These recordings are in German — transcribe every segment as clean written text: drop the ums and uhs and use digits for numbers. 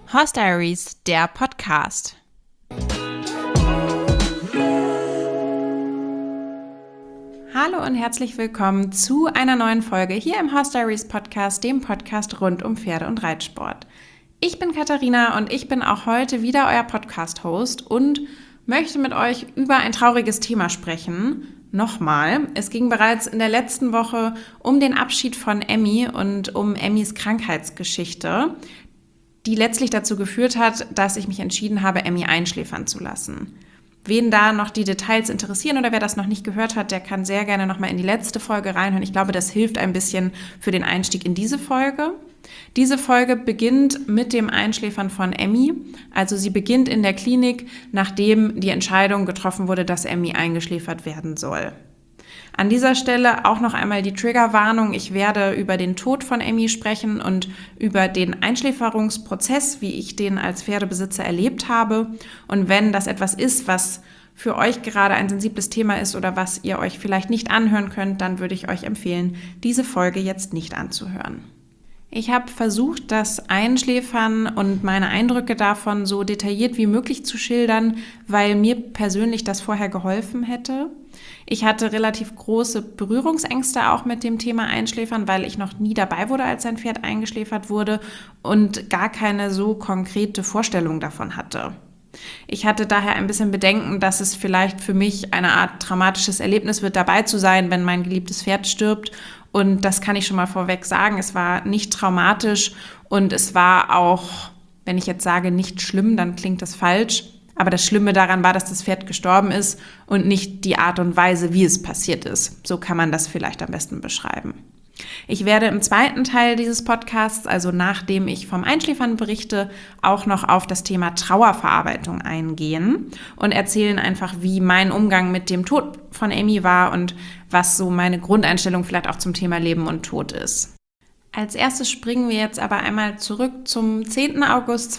Horse Diaries, der Podcast. Hallo und herzlich willkommen zu einer neuen Folge hier im Horse Diaries Podcast, dem Podcast rund um Pferde- und Reitsport. Ich bin Katharina und ich bin auch heute wieder euer Podcast-Host und möchte mit euch über ein trauriges Thema sprechen. Nochmal, es ging bereits in der letzten Woche um den Abschied von Emmy und um Emmys Krankheitsgeschichte, die letztlich dazu geführt hat, dass ich mich entschieden habe, Emmy einschläfern zu lassen. Wen da noch die Details interessieren oder wer das noch nicht gehört hat, der kann sehr gerne nochmal in die letzte Folge reinhören. Ich glaube, das hilft ein bisschen für den Einstieg in diese Folge. Diese Folge beginnt mit dem Einschläfern von Emmy. Also sie beginnt in der Klinik, nachdem die Entscheidung getroffen wurde, dass Emmy eingeschläfert werden soll. An dieser Stelle auch noch einmal die Triggerwarnung. Ich werde über den Tod von Emmy sprechen und über den Einschläferungsprozess, wie ich den als Pferdebesitzer erlebt habe. Und wenn das etwas ist, was für euch gerade ein sensibles Thema ist oder was ihr euch vielleicht nicht anhören könnt, dann würde ich euch empfehlen, diese Folge jetzt nicht anzuhören. Ich habe versucht, das Einschläfern und meine Eindrücke davon so detailliert wie möglich zu schildern, weil mir persönlich das vorher geholfen hätte. Ich hatte relativ große Berührungsängste auch mit dem Thema Einschläfern, weil ich noch nie dabei wurde, als ein Pferd eingeschläfert wurde und gar keine so konkrete Vorstellung davon hatte. Ich hatte daher ein bisschen Bedenken, dass es vielleicht für mich eine Art traumatisches Erlebnis wird, dabei zu sein, wenn mein geliebtes Pferd stirbt. Und das kann ich schon mal vorweg sagen, es war nicht traumatisch und es war auch, wenn ich jetzt sage, nicht schlimm, dann klingt das falsch. Aber das Schlimme daran war, dass das Pferd gestorben ist und nicht die Art und Weise, wie es passiert ist. So kann man das vielleicht am besten beschreiben. Ich werde im zweiten Teil dieses Podcasts, also nachdem ich vom Einschläfern berichte, auch noch auf das Thema Trauerverarbeitung eingehen und erzählen einfach, wie mein Umgang mit dem Tod von Emmy war und was so meine Grundeinstellung vielleicht auch zum Thema Leben und Tod ist. Als erstes springen wir jetzt aber einmal zurück zum 10. August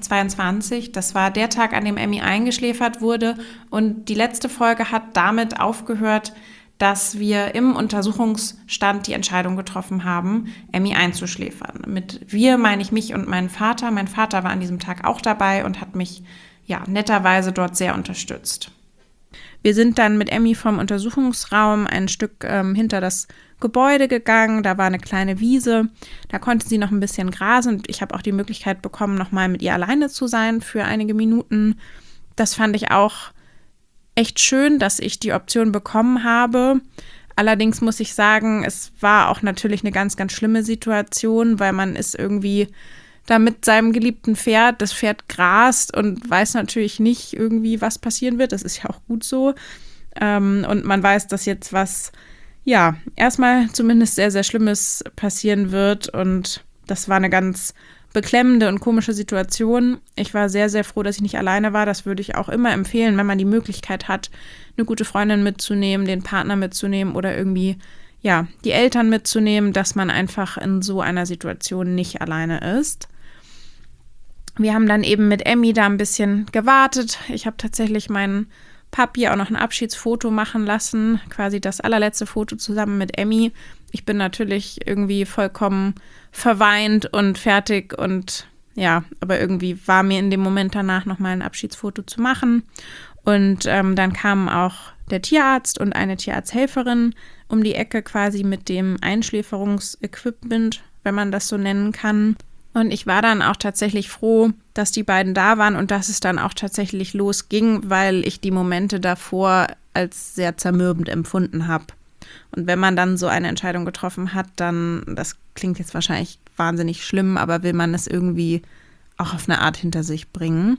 2022. Das war der Tag, an dem Emmy eingeschläfert wurde und die letzte Folge hat damit aufgehört, dass wir im Untersuchungsstand die Entscheidung getroffen haben, Emmy einzuschläfern. Mit wir meine ich mich und meinen Vater. Mein Vater war an diesem Tag auch dabei und hat mich netterweise dort sehr unterstützt. Wir sind dann mit Emmy vom Untersuchungsraum ein Stück hinter das Gebäude gegangen. Da war eine kleine Wiese. Da konnte sie noch ein bisschen grasen und ich habe auch die Möglichkeit bekommen, nochmal mit ihr alleine zu sein für einige Minuten. Das fand ich auch echt schön, dass ich die Option bekommen habe. Allerdings muss ich sagen, es war auch natürlich eine ganz, ganz schlimme Situation, weil man ist irgendwie da mit seinem geliebten Pferd, das Pferd grast und weiß natürlich nicht irgendwie, was passieren wird. Das ist ja auch gut so. Und man weiß, dass jetzt was, erstmal zumindest sehr, sehr Schlimmes passieren wird. Und das war eine ganz beklemmende und komische Situation. Ich war sehr, sehr froh, dass ich nicht alleine war. Das würde ich auch immer empfehlen, wenn man die Möglichkeit hat, eine gute Freundin mitzunehmen, den Partner mitzunehmen oder irgendwie, die Eltern mitzunehmen, dass man einfach in so einer Situation nicht alleine ist. Wir haben dann eben mit Emmy da ein bisschen gewartet. Ich habe tatsächlich meinen Papi auch noch ein Abschiedsfoto machen lassen, quasi das allerletzte Foto zusammen mit Emmy. Ich bin natürlich irgendwie vollkommen verweint und fertig und aber irgendwie war mir in dem Moment danach nochmal ein Abschiedsfoto zu machen. Und dann kamen auch der Tierarzt und eine Tierarzthelferin um die Ecke quasi mit dem Einschläferungsequipment, wenn man das so nennen kann. Und ich war dann auch tatsächlich froh, dass die beiden da waren und dass es dann auch tatsächlich losging, weil ich die Momente davor als sehr zermürbend empfunden habe. Und wenn man dann so eine Entscheidung getroffen hat, dann, das klingt jetzt wahrscheinlich wahnsinnig schlimm, aber will man es irgendwie auch auf eine Art hinter sich bringen.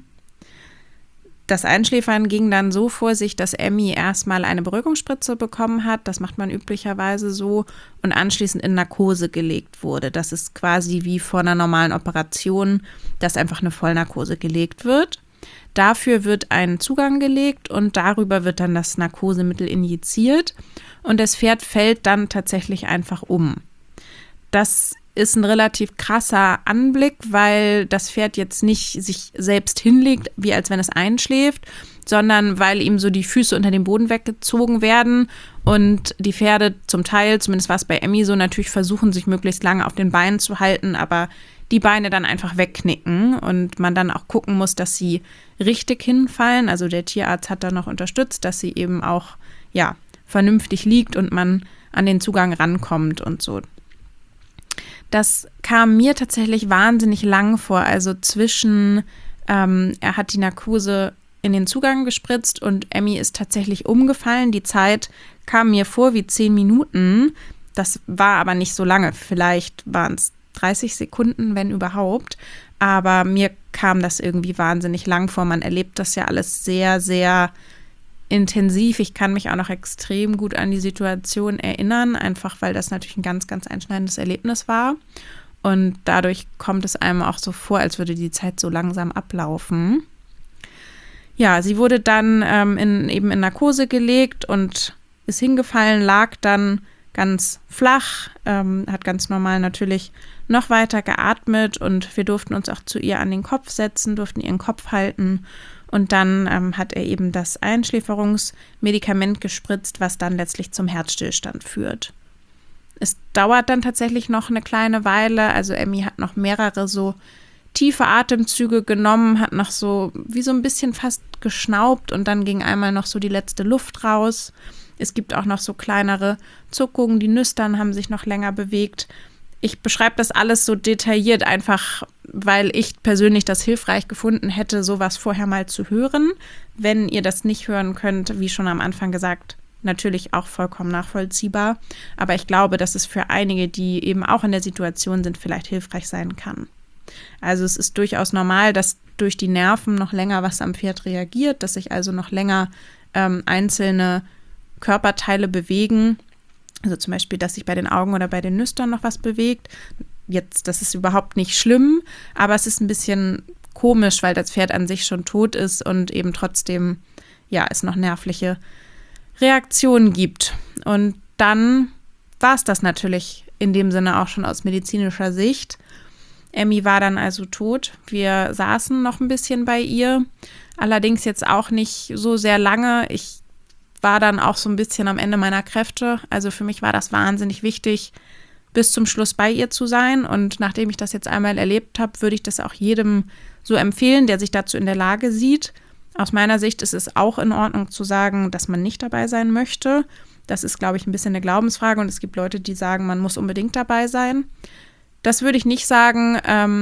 Das Einschläfern ging dann so vor sich, dass Emmy erstmal eine Beruhigungsspritze bekommen hat. Das macht man üblicherweise so und anschließend in Narkose gelegt wurde. Das ist quasi wie vor einer normalen Operation, dass einfach eine Vollnarkose gelegt wird. Dafür wird ein Zugang gelegt und darüber wird dann das Narkosemittel injiziert und das Pferd fällt dann tatsächlich einfach um. Das ist ein relativ krasser Anblick, weil das Pferd jetzt nicht sich selbst hinlegt, wie als wenn es einschläft, sondern weil ihm so die Füße unter dem Boden weggezogen werden und die Pferde zum Teil, zumindest war es bei Emmy so, natürlich versuchen, sich möglichst lange auf den Beinen zu halten, aber die Beine dann einfach wegknicken und man dann auch gucken muss, dass sie richtig hinfallen. Also der Tierarzt hat da noch unterstützt, dass sie eben auch vernünftig liegt und man an den Zugang rankommt und so. Das kam mir tatsächlich wahnsinnig lang vor, also er hat die Narkose in den Zugang gespritzt und Emmy ist tatsächlich umgefallen. Die Zeit kam mir vor wie 10 Minuten, das war aber nicht so lange, vielleicht waren es 30 Sekunden, wenn überhaupt, aber mir kam das irgendwie wahnsinnig lang vor. Man erlebt das ja alles sehr, sehr intensiv. Ich kann mich auch noch extrem gut an die Situation erinnern, einfach weil das natürlich ein ganz, ganz einschneidendes Erlebnis war. Und dadurch kommt es einem auch so vor, als würde die Zeit so langsam ablaufen. Ja, sie wurde dann in Narkose gelegt und ist hingefallen, lag dann ganz flach, hat ganz normal natürlich noch weiter geatmet und wir durften uns auch zu ihr an den Kopf setzen, durften ihren Kopf halten. Und dann hat er eben das Einschläferungsmedikament gespritzt, was dann letztlich zum Herzstillstand führt. Es dauert dann tatsächlich noch eine kleine Weile. Also Emmy hat noch mehrere so tiefe Atemzüge genommen, hat noch so wie so ein bisschen fast geschnaubt und dann ging einmal noch so die letzte Luft raus. Es gibt auch noch so kleinere Zuckungen, die Nüstern haben sich noch länger bewegt. Ich beschreibe das alles so detailliert, einfach weil ich persönlich das hilfreich gefunden hätte, sowas vorher mal zu hören. Wenn ihr das nicht hören könnt, wie schon am Anfang gesagt, natürlich auch vollkommen nachvollziehbar. Aber ich glaube, dass es für einige, die eben auch in der Situation sind, vielleicht hilfreich sein kann. Also es ist durchaus normal, dass durch die Nerven noch länger was am Pferd reagiert, dass sich also noch länger einzelne Körperteile bewegen. Also zum Beispiel, dass sich bei den Augen oder bei den Nüstern noch was bewegt. Jetzt, das ist überhaupt nicht schlimm, aber es ist ein bisschen komisch, weil das Pferd an sich schon tot ist und eben trotzdem, es noch nervliche Reaktionen gibt. Und dann war es das natürlich in dem Sinne auch schon aus medizinischer Sicht. Emmy war dann also tot. Wir saßen noch ein bisschen bei ihr, allerdings jetzt auch nicht so sehr lange. Ich war dann auch so ein bisschen am Ende meiner Kräfte. Also für mich war das wahnsinnig wichtig, bis zum Schluss bei ihr zu sein. Und nachdem ich das jetzt einmal erlebt habe, würde ich das auch jedem so empfehlen, der sich dazu in der Lage sieht. Aus meiner Sicht ist es auch in Ordnung zu sagen, dass man nicht dabei sein möchte. Das ist, glaube ich, ein bisschen eine Glaubensfrage. Und es gibt Leute, die sagen, man muss unbedingt dabei sein. Das würde ich nicht sagen,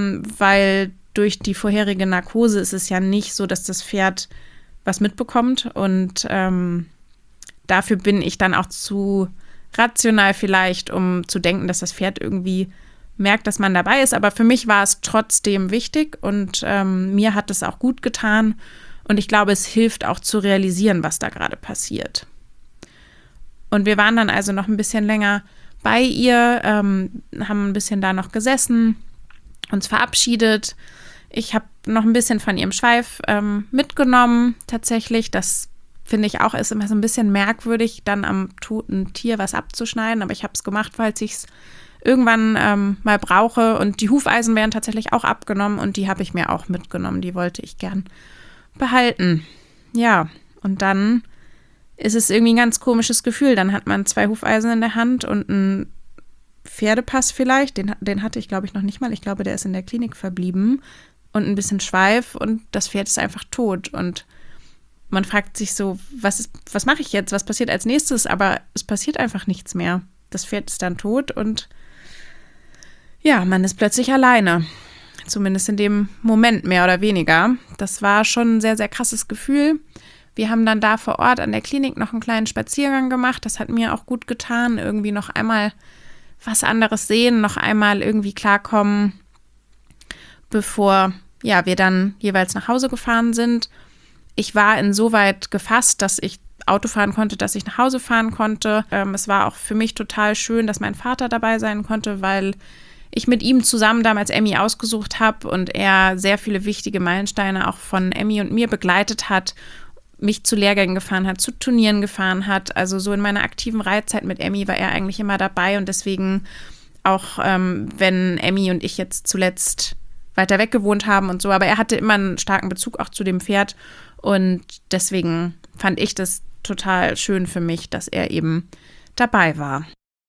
weil durch die vorherige Narkose ist es ja nicht so, dass das Pferd was mitbekommt. Und dafür bin ich dann auch zu rational vielleicht, um zu denken, dass das Pferd irgendwie merkt, dass man dabei ist. Aber für mich war es trotzdem wichtig und mir hat es auch gut getan. Und ich glaube, es hilft auch zu realisieren, was da gerade passiert. Und wir waren dann also noch ein bisschen länger bei ihr, haben ein bisschen da noch gesessen, uns verabschiedet. Ich habe noch ein bisschen von ihrem Schweif mitgenommen, tatsächlich. Das finde ich auch, ist immer so ein bisschen merkwürdig, dann am toten Tier was abzuschneiden. Aber ich habe es gemacht, falls ich es irgendwann mal brauche. Und die Hufeisen werden tatsächlich auch abgenommen und die habe ich mir auch mitgenommen. Die wollte ich gern behalten. Ja, und dann ist es irgendwie ein ganz komisches Gefühl. Dann hat man 2 Hufeisen in der Hand und einen Pferdepass vielleicht. Den hatte ich, glaube ich, noch nicht mal. Ich glaube, der ist in der Klinik verblieben. Und ein bisschen Schweif und das Pferd ist einfach tot. Und man fragt sich so, was mache ich jetzt? Was passiert als nächstes? Aber es passiert einfach nichts mehr. Das Pferd ist dann tot und ja, man ist plötzlich alleine. Zumindest in dem Moment mehr oder weniger. Das war schon ein sehr, sehr krasses Gefühl. Wir haben dann da vor Ort an der Klinik noch einen kleinen Spaziergang gemacht. Das hat mir auch gut getan. Irgendwie noch einmal was anderes sehen, noch einmal irgendwie klarkommen, bevor wir dann jeweils nach Hause gefahren sind. Ich war insoweit gefasst, dass ich Auto fahren konnte, dass ich nach Hause fahren konnte. Es war auch für mich total schön, dass mein Vater dabei sein konnte, weil ich mit ihm zusammen damals Emmy ausgesucht habe und er sehr viele wichtige Meilensteine auch von Emmy und mir begleitet hat, mich zu Lehrgängen gefahren hat, zu Turnieren gefahren hat. Also so in meiner aktiven Reitzeit mit Emmy war er eigentlich immer dabei und deswegen auch, wenn Emmy und ich jetzt zuletzt weiter weg gewohnt haben und so, aber er hatte immer einen starken Bezug auch zu dem Pferd Und deswegen fand ich das total schön für mich, dass er eben dabei war.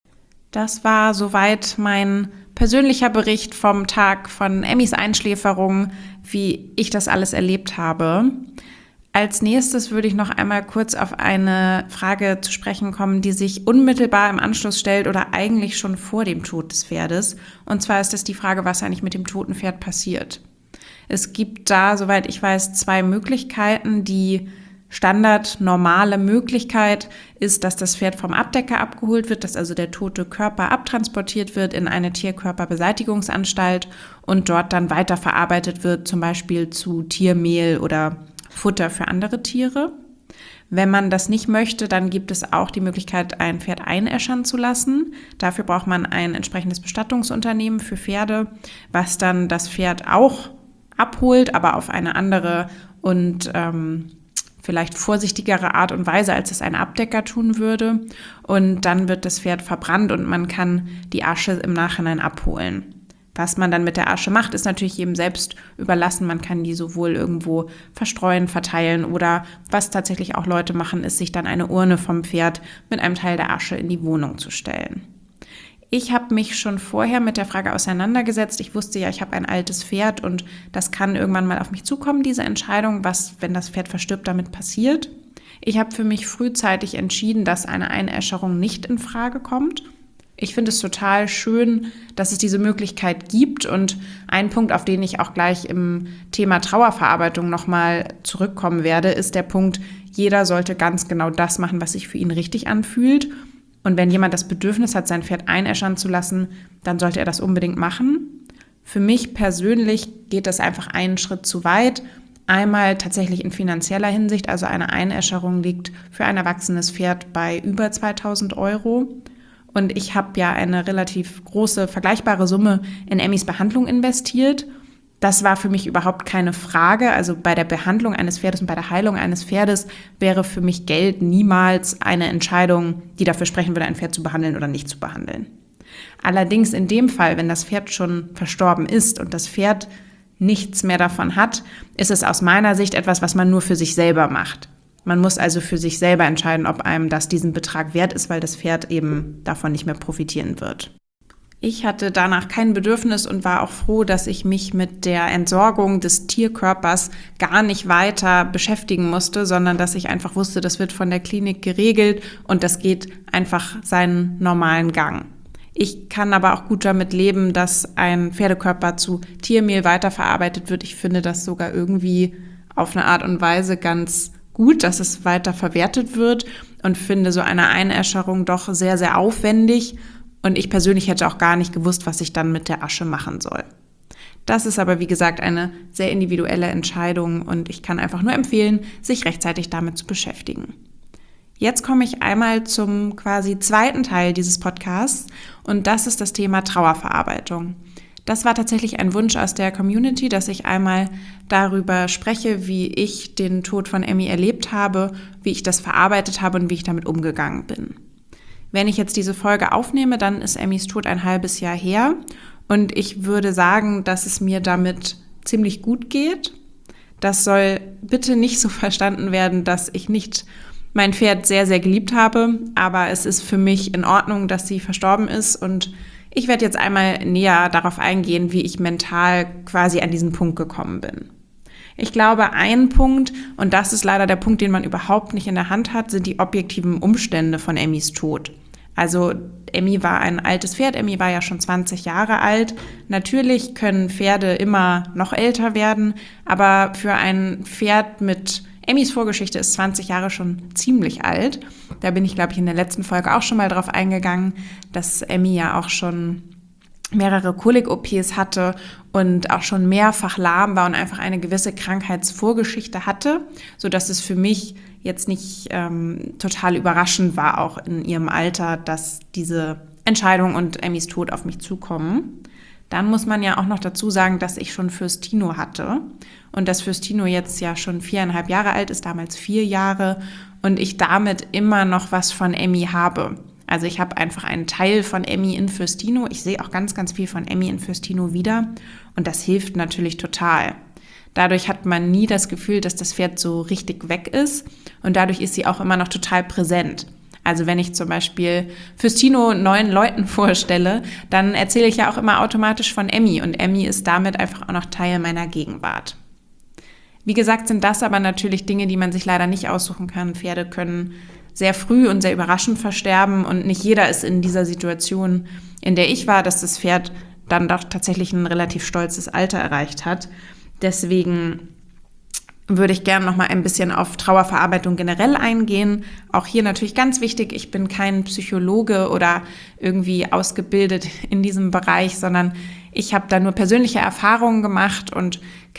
Das war soweit mein persönlicher Bericht vom Tag von Emmys Einschläferung, wie ich das alles erlebt habe. Als nächstes würde ich noch einmal kurz auf eine Frage zu sprechen kommen, die sich unmittelbar im Anschluss stellt oder eigentlich schon vor dem Tod des Pferdes. Und zwar ist es die Frage, was eigentlich mit dem toten Pferd passiert. Es gibt da, soweit ich weiß, 2 Möglichkeiten. Die normale Möglichkeit ist, dass das Pferd vom Abdecker abgeholt wird, dass also der tote Körper abtransportiert wird in eine Tierkörperbeseitigungsanstalt und dort dann weiterverarbeitet wird, zum Beispiel zu Tiermehl oder Futter für andere Tiere. Wenn man das nicht möchte, dann gibt es auch die Möglichkeit, ein Pferd einäschern zu lassen. Dafür braucht man ein entsprechendes Bestattungsunternehmen für Pferde, was dann das Pferd auch abholt, aber auf eine andere und vielleicht vorsichtigere Art und Weise, als es ein Abdecker tun würde. Und dann wird das Pferd verbrannt und man kann die Asche im Nachhinein abholen. Was man dann mit der Asche macht, ist natürlich jedem selbst überlassen. Man kann die sowohl irgendwo verstreuen, verteilen oder was tatsächlich auch Leute machen, ist, sich dann eine Urne vom Pferd mit einem Teil der Asche in die Wohnung zu stellen. Ich habe mich schon vorher mit der Frage auseinandergesetzt. Ich wusste ja, ich habe ein altes Pferd und das kann irgendwann mal auf mich zukommen, diese Entscheidung, was, wenn das Pferd verstirbt, damit passiert. Ich habe für mich frühzeitig entschieden, dass eine Einäscherung nicht in Frage kommt. Ich finde es total schön, dass es diese Möglichkeit gibt und ein Punkt, auf den ich auch gleich im Thema Trauerverarbeitung nochmal zurückkommen werde, ist der Punkt, jeder sollte ganz genau das machen, was sich für ihn richtig anfühlt. Und wenn jemand das Bedürfnis hat, sein Pferd einäschern zu lassen, dann sollte er das unbedingt machen. Für mich persönlich geht das einfach einen Schritt zu weit. Einmal tatsächlich in finanzieller Hinsicht, also eine Einäscherung liegt für ein erwachsenes Pferd bei über 2.000 €. Und ich habe ja eine relativ große, vergleichbare Summe in Emmys Behandlung investiert. Das war für mich überhaupt keine Frage. Also bei der Behandlung eines Pferdes und bei der Heilung eines Pferdes wäre für mich Geld niemals eine Entscheidung, die dafür sprechen würde, ein Pferd zu behandeln oder nicht zu behandeln. Allerdings in dem Fall, wenn das Pferd schon verstorben ist und das Pferd nichts mehr davon hat, ist es aus meiner Sicht etwas, was man nur für sich selber macht. Man muss also für sich selber entscheiden, ob einem das diesen Betrag wert ist, weil das Pferd eben davon nicht mehr profitieren wird. Ich hatte danach kein Bedürfnis und war auch froh, dass ich mich mit der Entsorgung des Tierkörpers gar nicht weiter beschäftigen musste, sondern dass ich einfach wusste, das wird von der Klinik geregelt und das geht einfach seinen normalen Gang. Ich kann aber auch gut damit leben, dass ein Pferdekörper zu Tiermehl weiterverarbeitet wird. Ich finde das sogar irgendwie auf eine Art und Weise ganz gut, dass es weiter verwertet wird und finde so eine Einäscherung doch sehr, sehr aufwendig. Und ich persönlich hätte auch gar nicht gewusst, was ich dann mit der Asche machen soll. Das ist aber, wie gesagt, eine sehr individuelle Entscheidung und ich kann einfach nur empfehlen, sich rechtzeitig damit zu beschäftigen. Jetzt komme ich einmal zum quasi zweiten Teil dieses Podcasts und das ist das Thema Trauerverarbeitung. Das war tatsächlich ein Wunsch aus der Community, dass ich einmal darüber spreche, wie ich den Tod von Emmy erlebt habe, wie ich das verarbeitet habe und wie ich damit umgegangen bin. Wenn ich jetzt diese Folge aufnehme, dann ist Emmys Tod ein halbes Jahr her und ich würde sagen, dass es mir damit ziemlich gut geht. Das soll bitte nicht so verstanden werden, dass ich nicht mein Pferd sehr, sehr geliebt habe, aber es ist für mich in Ordnung, dass sie verstorben ist und ich werde jetzt einmal näher darauf eingehen, wie ich mental quasi an diesen Punkt gekommen bin. Ich glaube, ein Punkt, und das ist leider der Punkt, den man überhaupt nicht in der Hand hat, sind die objektiven Umstände von Emmys Tod. Also Emmy war ein altes Pferd, Emmy war ja schon 20 Jahre alt. Natürlich können Pferde immer noch älter werden, aber für ein Pferd mit Emmys Vorgeschichte ist 20 Jahre schon ziemlich alt. Da bin ich, glaube ich, in der letzten Folge auch schon mal drauf eingegangen, dass Emmy ja auch schon mehrere Kolik-OPs hatte und auch schon mehrfach lahm war und einfach eine gewisse Krankheitsvorgeschichte hatte, sodass es für mich jetzt nicht total überraschend war, auch in ihrem Alter, dass diese Entscheidung und Emmys Tod auf mich zukommen. Dann muss man ja auch noch dazu sagen, dass ich schon Fürstino hatte und dass Fürstino jetzt ja schon 4,5 Jahre alt ist, damals 4 Jahre und ich damit immer noch was von Emmy habe. Also ich habe einfach einen Teil von Emmy in Fürstino. Ich sehe auch ganz, ganz viel von Emmy in Fürstino wieder und das hilft natürlich total. Dadurch hat man nie das Gefühl, dass das Pferd so richtig weg ist und dadurch ist sie auch immer noch total präsent. Also wenn ich zum Beispiel fürs Tino 9 Leuten vorstelle, dann erzähle ich ja auch immer automatisch von Emmy und Emmy ist damit einfach auch noch Teil meiner Gegenwart. Wie gesagt, sind das aber natürlich Dinge, die man sich leider nicht aussuchen kann. Pferde können sehr früh und sehr überraschend versterben und nicht jeder ist in dieser Situation, in der ich war, dass das Pferd dann doch tatsächlich ein relativ stolzes Alter erreicht hat. Deswegen würde ich gerne noch mal ein bisschen auf Trauerverarbeitung generell eingehen. Auch hier natürlich ganz wichtig, ich bin kein Psychologe oder irgendwie ausgebildet in diesem Bereich, sondern ich habe da nur persönliche Erfahrungen gemacht und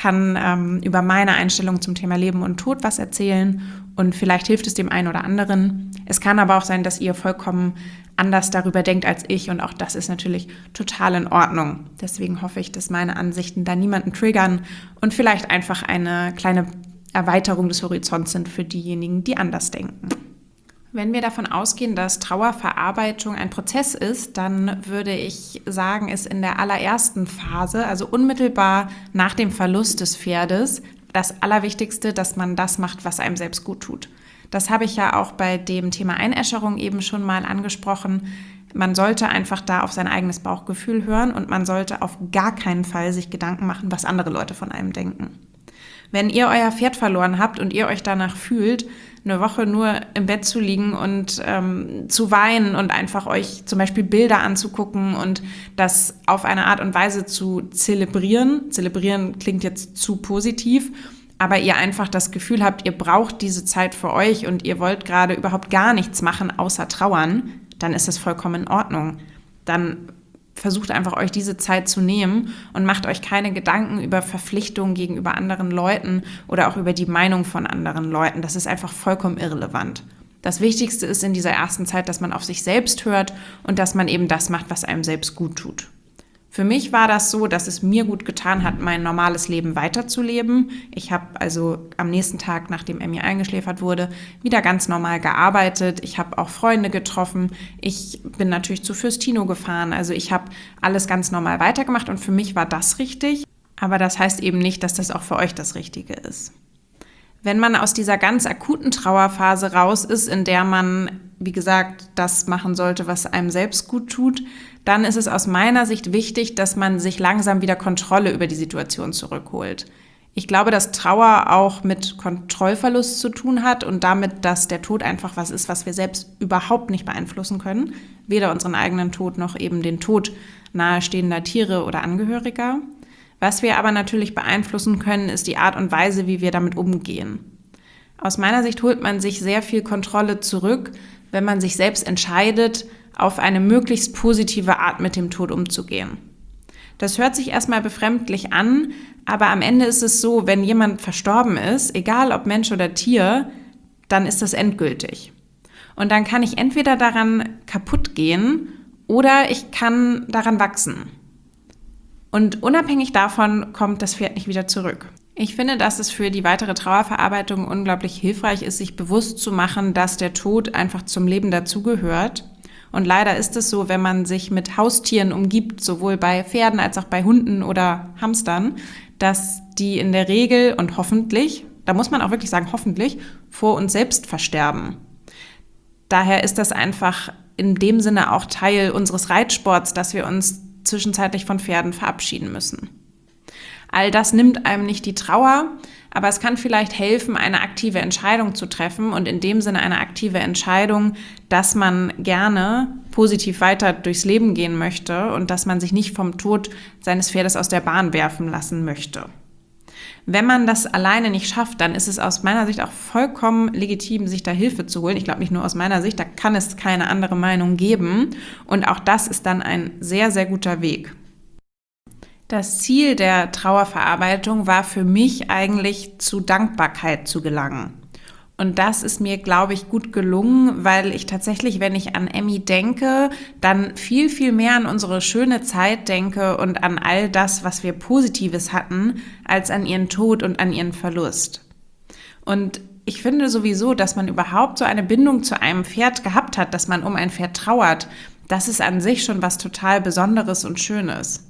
kann über meine Einstellung zum Thema Leben und Tod was erzählen und vielleicht hilft es dem einen oder anderen. Es kann aber auch sein, dass ihr vollkommen anders darüber denkt als ich und auch das ist natürlich total in Ordnung. Deswegen hoffe ich, dass meine Ansichten da niemanden triggern und vielleicht einfach eine kleine Erweiterung des Horizonts sind für diejenigen, die anders denken. Wenn wir davon ausgehen, dass Trauerverarbeitung ein Prozess ist, dann würde ich sagen, ist in der allerersten Phase, also unmittelbar nach dem Verlust des Pferdes, das Allerwichtigste, dass man das macht, was einem selbst gut tut. Das habe ich ja auch bei dem Thema Einäscherung eben schon mal angesprochen. Man sollte einfach da auf sein eigenes Bauchgefühl hören und man sollte auf gar keinen Fall sich Gedanken machen, was andere Leute von einem denken. Wenn ihr euer Pferd verloren habt und ihr euch danach fühlt, eine Woche nur im Bett zu liegen und zu weinen und einfach euch zum Beispiel Bilder anzugucken und das auf eine Art und Weise zu zelebrieren. Zelebrieren klingt jetzt zu positiv, aber ihr einfach das Gefühl habt, ihr braucht diese Zeit für euch und ihr wollt gerade überhaupt gar nichts machen, außer trauern, dann ist das vollkommen in Ordnung. Dann versucht einfach, euch diese Zeit zu nehmen und macht euch keine Gedanken über Verpflichtungen gegenüber anderen Leuten oder auch über die Meinung von anderen Leuten. Das ist einfach vollkommen irrelevant. Das Wichtigste ist in dieser ersten Zeit, dass man auf sich selbst hört und dass man eben das macht, was einem selbst gut tut. Für mich war das so, dass es mir gut getan hat, mein normales Leben weiterzuleben. Ich habe also am nächsten Tag, nachdem Emmy eingeschläfert wurde, wieder ganz normal gearbeitet. Ich habe auch Freunde getroffen. Ich bin natürlich zu Fürs Tino gefahren. Also ich habe alles ganz normal weitergemacht und für mich war das richtig. Aber das heißt eben nicht, dass das auch für euch das Richtige ist. Wenn man aus dieser ganz akuten Trauerphase raus ist, in der man, wie gesagt, das machen sollte, was einem selbst gut tut, dann ist es aus meiner Sicht wichtig, dass man sich langsam wieder Kontrolle über die Situation zurückholt. Ich glaube, dass Trauer auch mit Kontrollverlust zu tun hat und damit, dass der Tod einfach was ist, was wir selbst überhaupt nicht beeinflussen können. Weder unseren eigenen Tod noch eben den Tod nahestehender Tiere oder Angehöriger. Was wir aber natürlich beeinflussen können, ist die Art und Weise, wie wir damit umgehen. Aus meiner Sicht holt man sich sehr viel Kontrolle zurück, wenn man sich selbst entscheidet, auf eine möglichst positive Art mit dem Tod umzugehen. Das hört sich erstmal befremdlich an, aber am Ende ist es so, wenn jemand verstorben ist, egal ob Mensch oder Tier, dann ist das endgültig. Und dann kann ich entweder daran kaputt gehen oder ich kann daran wachsen. Und unabhängig davon kommt das Pferd nicht wieder zurück. Ich finde, dass es für die weitere Trauerverarbeitung unglaublich hilfreich ist, sich bewusst zu machen, dass der Tod einfach zum Leben dazugehört. Und leider ist es so, wenn man sich mit Haustieren umgibt, sowohl bei Pferden als auch bei Hunden oder Hamstern, dass die in der Regel und hoffentlich, da muss man auch wirklich sagen hoffentlich, vor uns selbst versterben. Daher ist das einfach in dem Sinne auch Teil unseres Reitsports, dass wir uns zwischenzeitlich von Pferden verabschieden müssen. All das nimmt einem nicht die Trauer, aber es kann vielleicht helfen, eine aktive Entscheidung zu treffen und in dem Sinne eine aktive Entscheidung, dass man gerne positiv weiter durchs Leben gehen möchte und dass man sich nicht vom Tod seines Pferdes aus der Bahn werfen lassen möchte. Wenn man das alleine nicht schafft, dann ist es aus meiner Sicht auch vollkommen legitim, sich da Hilfe zu holen. Ich glaube nicht nur aus meiner Sicht, da kann es keine andere Meinung geben. Und auch das ist dann ein sehr, sehr guter Weg. Das Ziel der Trauerverarbeitung war für mich eigentlich, zu Dankbarkeit zu gelangen. Und das ist mir, glaube ich, gut gelungen, weil ich tatsächlich, wenn ich an Emmy denke, dann viel, viel mehr an unsere schöne Zeit denke und an all das, was wir Positives hatten, als an ihren Tod und an ihren Verlust. Und ich finde sowieso, dass man überhaupt so eine Bindung zu einem Pferd gehabt hat, dass man um ein Pferd trauert, das ist an sich schon was total Besonderes und Schönes.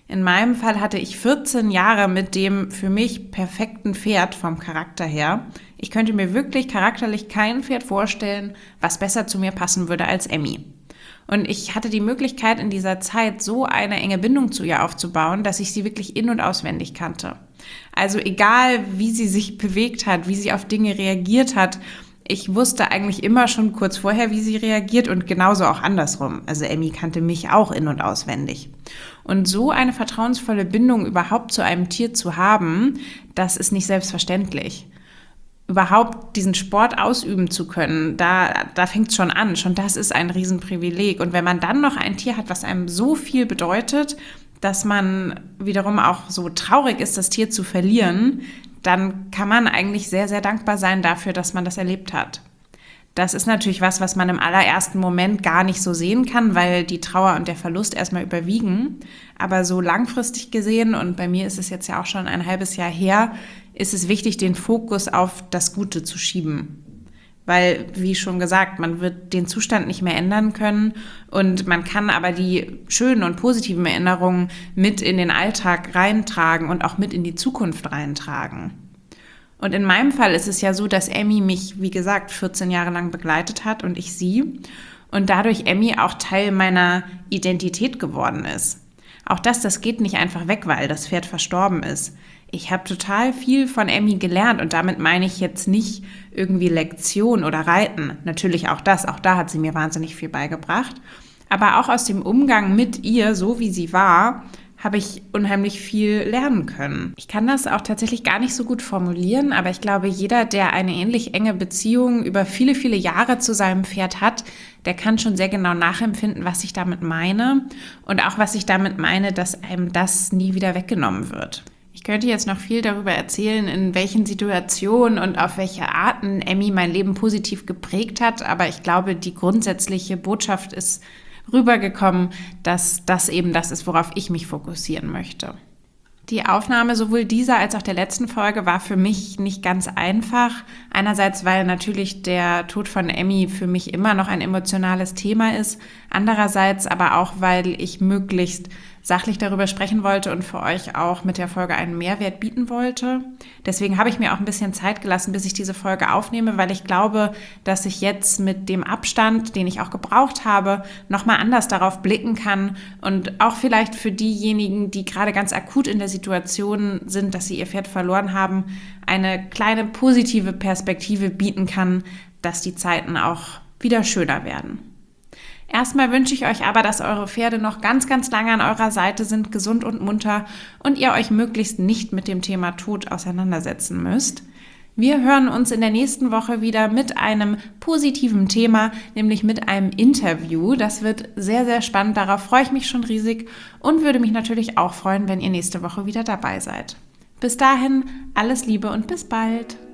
In meinem Fall hatte ich 14 Jahre mit dem für mich perfekten Pferd vom Charakter her. Ich könnte mir wirklich charakterlich kein Pferd vorstellen, was besser zu mir passen würde als Emmy. Und ich hatte die Möglichkeit, in dieser Zeit so eine enge Bindung zu ihr aufzubauen, dass ich sie wirklich in- und auswendig kannte. Also egal, wie sie sich bewegt hat, wie sie auf Dinge reagiert hat, ich wusste eigentlich immer schon kurz vorher, wie sie reagiert und genauso auch andersrum. Also Emmy kannte mich auch in- und auswendig. Und so eine vertrauensvolle Bindung überhaupt zu einem Tier zu haben, das ist nicht selbstverständlich. Überhaupt diesen Sport ausüben zu können, da fängt es schon an. Schon das ist ein Riesenprivileg. Und wenn man dann noch ein Tier hat, was einem so viel bedeutet, dass man wiederum auch so traurig ist, das Tier zu verlieren, dann kann man eigentlich sehr, sehr dankbar sein dafür, dass man das erlebt hat. Das ist natürlich was man im allerersten Moment gar nicht so sehen kann, weil die Trauer und der Verlust erstmal überwiegen. Aber so langfristig gesehen, und bei mir ist es jetzt ja auch schon ein halbes Jahr her, ist es wichtig, den Fokus auf das Gute zu schieben. Weil, wie schon gesagt, man wird den Zustand nicht mehr ändern können und man kann aber die schönen und positiven Erinnerungen mit in den Alltag reintragen und auch mit in die Zukunft reintragen. Und in meinem Fall ist es ja so, dass Emmy mich, wie gesagt, 14 Jahre lang begleitet hat und ich sie. Und dadurch Emmy auch Teil meiner Identität geworden ist. Auch das geht nicht einfach weg, weil das Pferd verstorben ist. Ich habe total viel von Emmy gelernt und damit meine ich jetzt nicht irgendwie Lektion oder Reiten. Natürlich auch das, auch da hat sie mir wahnsinnig viel beigebracht. Aber auch aus dem Umgang mit ihr, so wie sie war, habe ich unheimlich viel lernen können. Ich kann das auch tatsächlich gar nicht so gut formulieren, aber ich glaube, jeder, der eine ähnlich enge Beziehung über viele, viele Jahre zu seinem Pferd hat, der kann schon sehr genau nachempfinden, was ich damit meine und auch, was ich damit meine, dass einem das nie wieder weggenommen wird. Ich könnte jetzt noch viel darüber erzählen, in welchen Situationen und auf welche Arten Emmy mein Leben positiv geprägt hat, aber ich glaube, die grundsätzliche Botschaft ist rübergekommen, dass das eben das ist, worauf ich mich fokussieren möchte. Die Aufnahme sowohl dieser als auch der letzten Folge war für mich nicht ganz einfach. Einerseits, weil natürlich der Tod von Emmy für mich immer noch ein emotionales Thema ist. Andererseits aber auch, weil ich möglichst sachlich darüber sprechen wollte und für euch auch mit der Folge einen Mehrwert bieten wollte. Deswegen habe ich mir auch ein bisschen Zeit gelassen, bis ich diese Folge aufnehme, weil ich glaube, dass ich jetzt mit dem Abstand, den ich auch gebraucht habe, nochmal anders darauf blicken kann und auch vielleicht für diejenigen, die gerade ganz akut in der Situation sind, dass sie ihr Pferd verloren haben, eine kleine positive Perspektive bieten kann, dass die Zeiten auch wieder schöner werden. Erstmal wünsche ich euch aber, dass eure Pferde noch ganz, ganz lange an eurer Seite sind, gesund und munter und ihr euch möglichst nicht mit dem Thema Tod auseinandersetzen müsst. Wir hören uns in der nächsten Woche wieder mit einem positiven Thema, nämlich mit einem Interview. Das wird sehr, sehr spannend. Darauf freue ich mich schon riesig und würde mich natürlich auch freuen, wenn ihr nächste Woche wieder dabei seid. Bis dahin, alles Liebe und bis bald.